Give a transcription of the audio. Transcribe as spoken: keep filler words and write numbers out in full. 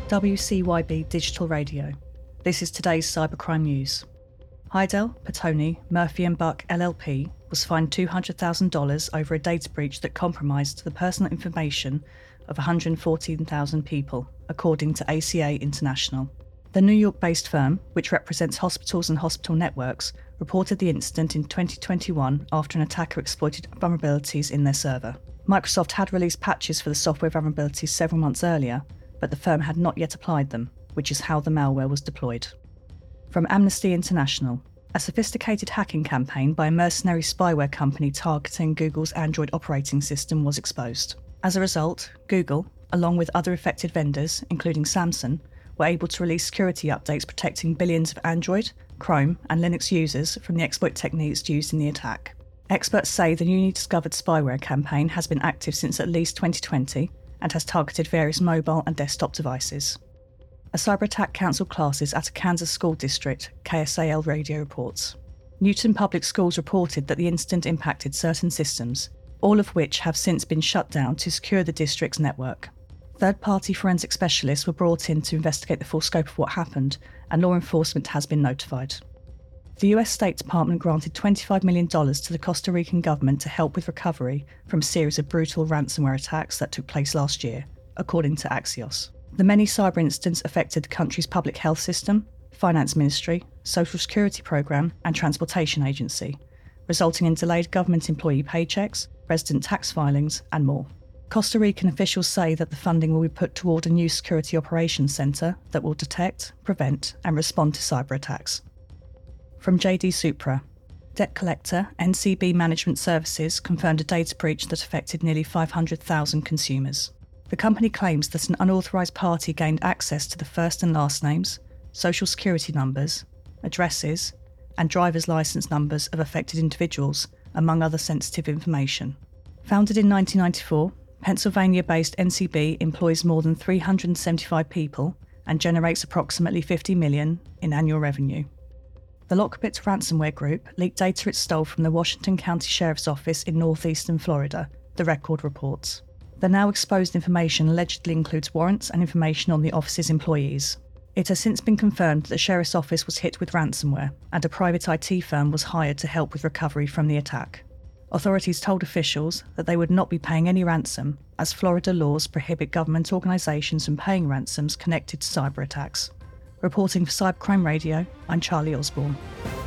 W C Y B Digital Radio. This is today's cybercrime news. Heidel, Petoni, Murphy and Buck L L P was fined two hundred thousand dollars over a data breach that compromised the personal information of one hundred fourteen thousand people, according to A C A International. The New York-based firm, which represents hospitals and hospital networks, reported the incident in twenty twenty-one after an attacker exploited vulnerabilities in their server. Microsoft had released patches for the software vulnerabilities several months earlier, but the firm had not yet applied them, which is how the malware was deployed. From Amnesty International, a sophisticated hacking campaign by a mercenary spyware company targeting Google's Android operating system was exposed. As a result, Google, along with other affected vendors, including Samsung, were able to release security updates protecting billions of Android, Chrome and Linux users from the exploit techniques used in the attack. Experts say the newly discovered spyware campaign has been active since at least twenty twenty and has targeted various mobile and desktop devices. A cyber attack cancelled classes at a Kansas school district, K S A L Radio reports. Newton Public Schools reported that the incident impacted certain systems, all of which have since been shut down to secure the district's network. Third-party forensic specialists were brought in to investigate the full scope of what happened, and law enforcement has been notified. The U S State Department granted twenty-five million dollars to the Costa Rican government to help with recovery from a series of brutal ransomware attacks that took place last year, according to Axios. The many cyber incidents affected the country's public health system, finance ministry, social security program and transportation agency, resulting in delayed government employee paychecks, resident tax filings and more. Costa Rican officials say that the funding will be put toward a new security operations centre that will detect, prevent and respond to cyber attacks. From J D Supra, debt collector N C B Management Services confirmed a data breach that affected nearly five hundred thousand consumers. The company claims that an unauthorised party gained access to the first and last names, social security numbers, addresses, and driver's licence numbers of affected individuals, among other sensitive information. Founded in nineteen ninety-four, Pennsylvania-based N C B employs more than three hundred seventy-five people and generates approximately fifty million dollars in annual revenue. The Lockbit ransomware group leaked data it stole from the Washington County Sheriff's Office in northeastern Florida, the Record reports. The now exposed information allegedly includes warrants and information on the office's employees. It has since been confirmed that the Sheriff's Office was hit with ransomware and a private I T firm was hired to help with recovery from the attack. Authorities told officials that they would not be paying any ransom, as Florida laws prohibit government organisations from paying ransoms connected to cyber attacks. Reporting for Cybercrime Radio, I'm Charlie Osborne.